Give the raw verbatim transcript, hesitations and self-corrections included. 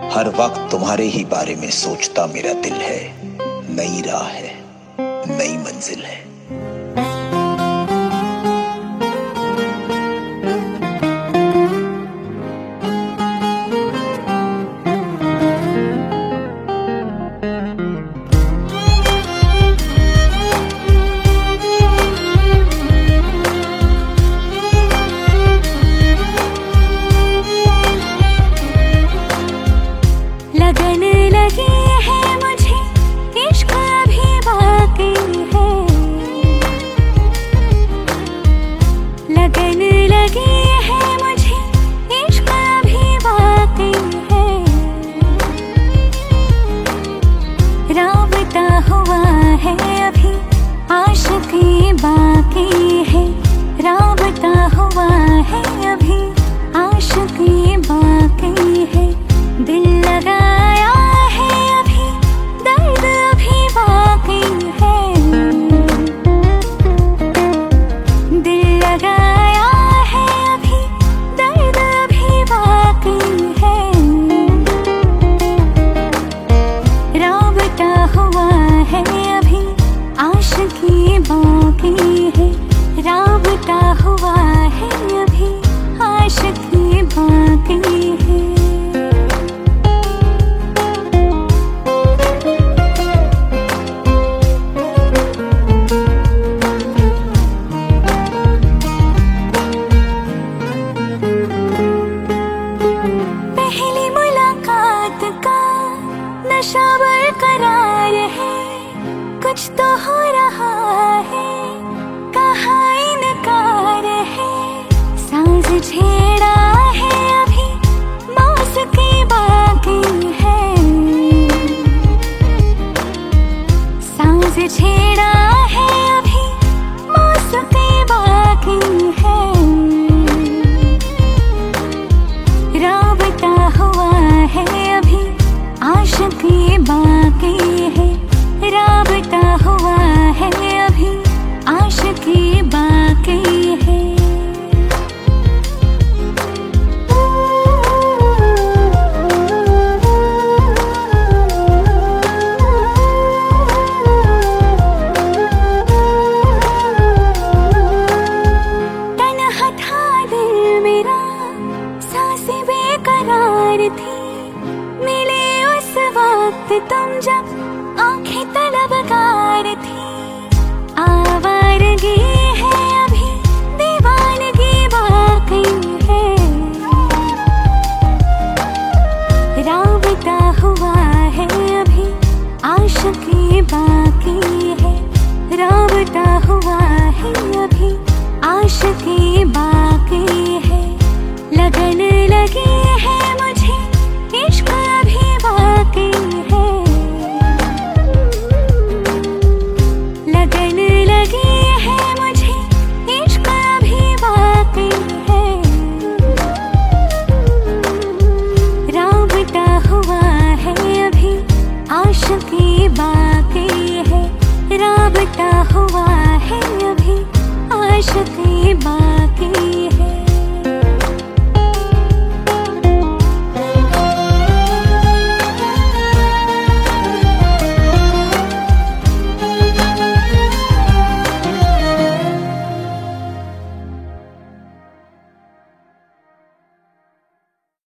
हर वक्त तुम्हारे ही बारे में सोचता मेरा दिल है। नई राह है, नई मंजिल है। लगन लगी है मुझे, इश्क अभी बाकी है। लगन लगी है मुझे, इश्क अभी बाकी है। राबता हुआ है अभी, आशिकी बाकी है। राबता हुआ है अभी, आशिकी बाकी है। दिल लगाया है अभी, दर्द अभी बाकी है। दिल लगाया है अभी, दर्द अभी बाकी है। राबता हुआ है अभी, आशिकी बाकी है। राबता हुआ है अभी, आशिकी बाकी है। नशा बरकरार है, कुछ तो हो रहा है, कहाँ इनकार है। सांस छेड़ा है अभी, मौसिकी बाकी है। सांस छेड़ा है अभी, मौसिकी बाकी है। राबता हुआ है अभी, आशिकी बाकी है। राबता हुआ है अभी, आशिकी बाकी है। तन्हा था दिल मेरा, सांसें बेकरार थी। मिले उस वक्त तुम जब, आंखें तलबकार थी। आवारगी है अभी, दीवानगी बाकी है। राबता हुआ है अभी, आशिकी बाकी है। राबता हुआ है अभी, आशिकी बाकी है। लगन लगी है